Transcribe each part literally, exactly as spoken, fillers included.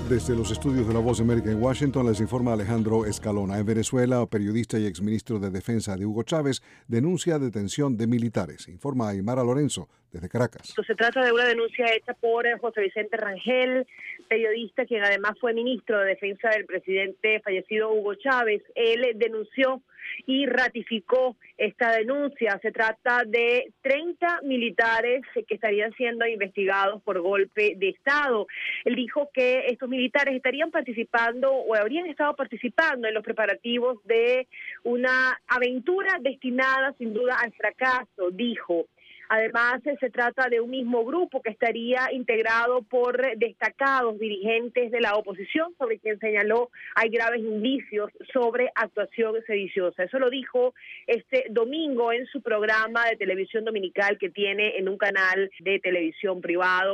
Desde los estudios de La Voz de América en Washington les informa Alejandro Escalona. En Venezuela, periodista y exministro de Defensa de Hugo Chávez denuncia detención de militares. Informa Aymara Lorenzo desde Caracas. Se trata de una denuncia hecha por José Vicente Rangel, periodista quien además fue ministro de Defensa del presidente fallecido Hugo Chávez. Él denunció y ratificó esta denuncia. Se trata de treinta militares que estarían siendo investigados por golpe de Estado. Él dijo que estos militares estarían participando o habrían estado participando en los preparativos de una aventura destinada sin duda al fracaso, dijo. Además, se trata de un mismo grupo que estaría integrado por destacados dirigentes de la oposición, sobre quien señaló hay graves indicios sobre actuación sediciosa. Eso lo dijo este domingo en su programa de televisión dominical que tiene en un canal de televisión privado.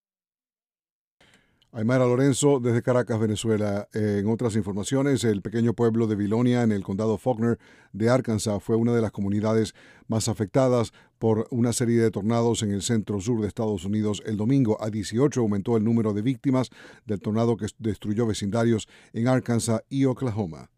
Aymara Lorenzo desde Caracas, Venezuela. En otras informaciones, el pequeño pueblo de Vilonia, en el condado Faulkner de Arkansas, fue una de las comunidades más afectadas por una serie de tornados en el centro-sur de Estados Unidos. El domingo a dieciocho aumentó el número de víctimas del tornado que destruyó vecindarios en Arkansas y Oklahoma.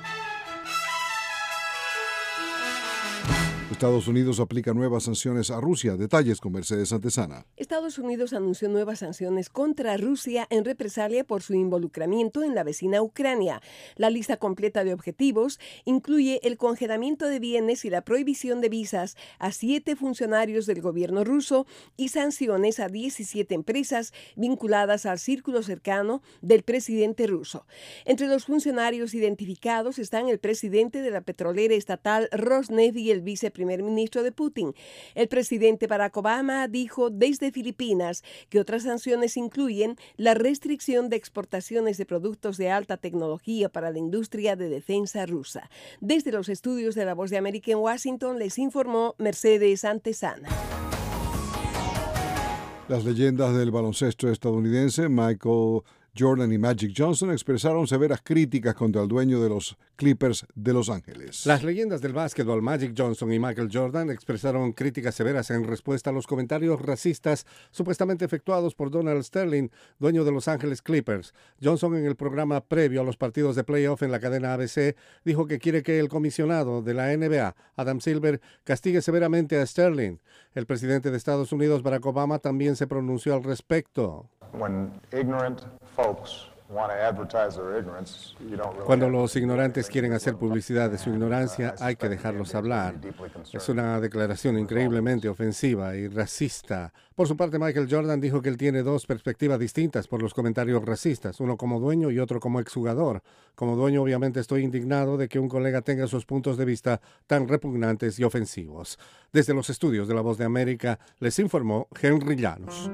Estados Unidos aplica nuevas sanciones a Rusia. Detalles con Mercedes Santesana. Estados Unidos anunció nuevas sanciones contra Rusia en represalia por su involucramiento en la vecina Ucrania. La lista completa de objetivos incluye el congelamiento de bienes y la prohibición de visas a siete funcionarios del gobierno ruso y sanciones a diecisiete empresas vinculadas al círculo cercano del presidente ruso. Entre los funcionarios identificados están el presidente de la petrolera estatal Rosneft y el viceprimer ministro de Putin. El presidente Barack Obama dijo desde Filipinas que otras sanciones incluyen la restricción de exportaciones de productos de alta tecnología para la industria de defensa rusa. Desde los estudios de La Voz de América en Washington les informó Mercedes Santesana. Las leyendas del baloncesto estadounidense Michael Jordan y Magic Johnson expresaron severas críticas contra el dueño de los Clippers de Los Ángeles. Las leyendas del básquetbol Magic Johnson y Michael Jordan expresaron críticas severas en respuesta a los comentarios racistas supuestamente efectuados por Donald Sterling, dueño de Los Ángeles Clippers. Johnson, en el programa previo a los partidos de playoff en la cadena A B C, dijo que quiere que el comisionado de la N B A, Adam Silver, castigue severamente a Sterling. El presidente de Estados Unidos, Barack Obama, también se pronunció al respecto. Cuando los ignorantes quieren hacer publicidad de su ignorancia, hay que dejarlos hablar. Es una declaración increíblemente ofensiva y racista. Por su parte, Michael Jordan dijo que él tiene dos perspectivas distintas por los comentarios racistas, uno como dueño y otro como exjugador. Como dueño, obviamente, estoy indignado de que un colega tenga sus puntos de vista tan repugnantes y ofensivos. Desde los estudios de La Voz de América, les informó Henry Llanos.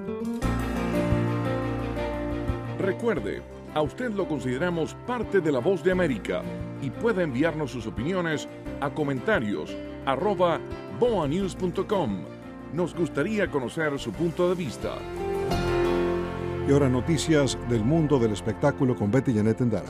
Recuerde, a usted lo consideramos parte de La Voz de América y puede enviarnos sus opiniones a comentarios arroba boa news punto com. Nos gustaría conocer su punto de vista. Y ahora noticias del mundo del espectáculo con Betty Janet Endara.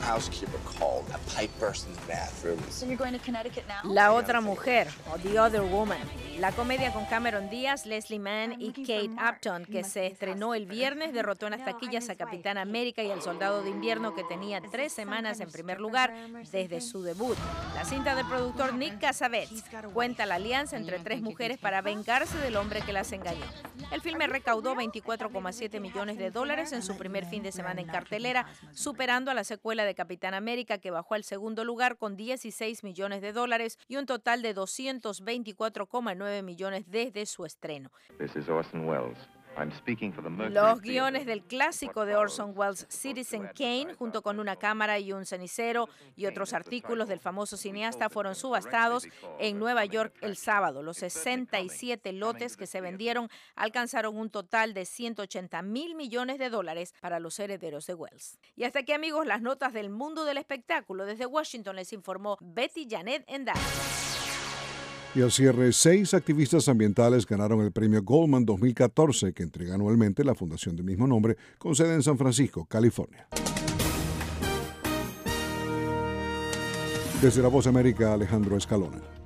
La otra mujer, o The Other Woman, la comedia con Cameron Díaz, Leslie Mann y Kate Upton, que se estrenó el viernes, derrotó en las taquillas a Capitán América y al Soldado de Invierno, que tenía tres semanas en primer lugar desde su debut. La cinta del productor Nick Cassavetes cuenta la alianza entre tres mujeres para vengarse del hombre que las engañó. El filme recaudó veinticuatro coma siete millones de dólares en su primer fin de semana en cartelera, superando a la secuela de Capitán América, que bajó al segundo lugar con dieciséis millones de dólares y un total de doscientos veinticuatro coma nueve millones desde su estreno. This is Orson Welles. I'm speaking for the Mercury Los Theatre. guiones del clásico de Orson Welles, Citizen Kane, junto con una cámara y un cenicero y otros artículos del famoso cineasta, fueron subastados en Nueva York el sábado. Los sesenta y siete lotes que se vendieron alcanzaron un total de ciento ochenta mil millones de dólares para los herederos de Welles. Y hasta aquí, amigos, las notas del mundo del espectáculo. Desde Washington les informó Betty Janet Endara. Y al cierre, seis activistas ambientales ganaron el premio Goldman dos mil catorce, que entrega anualmente la fundación del mismo nombre, con sede en San Francisco, California. Desde La Voz de América, Alejandro Escalona.